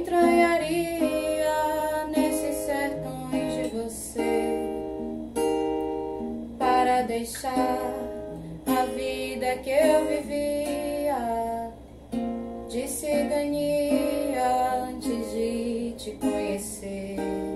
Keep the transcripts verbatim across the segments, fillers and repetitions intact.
entranharia nesses sertões de você para deixar a vida que eu vivia de cidadania antes de te conhecer,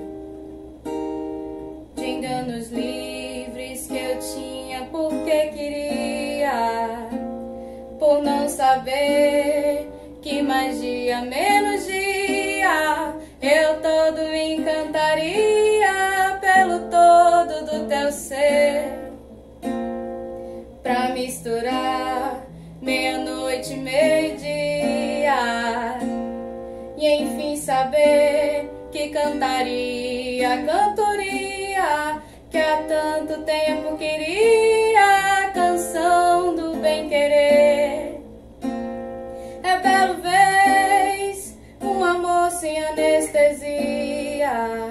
de enganos livres que eu tinha porque queria, por não saber que mais dia, menos dia, eu todo me encantaria pelo todo do teu ser, pra misturar meia-noite e meio-dia, e enfim saber que cantaria a cantoria que há tanto tempo queria, a canção do bem-querer. É belo vez um amor sem anestesia,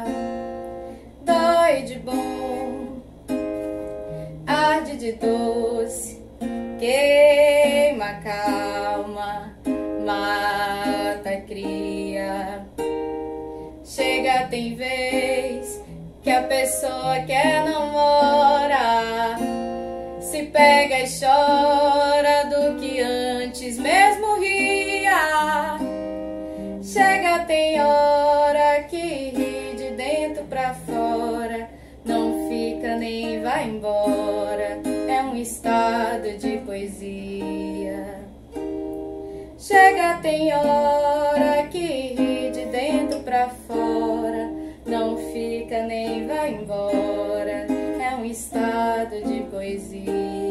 dói de bom, arde de doce, queima a calma, mata a cria. Chega, tem vez que a pessoa que namora se pega e chora do que antes mesmo ria. Chega, tem hora que ri de dentro pra fora, não fica nem vai embora, é um estado de poesia. Chega, tem hora que ri de dentro pra fora, não fica nem vai embora, é um estado de poesia.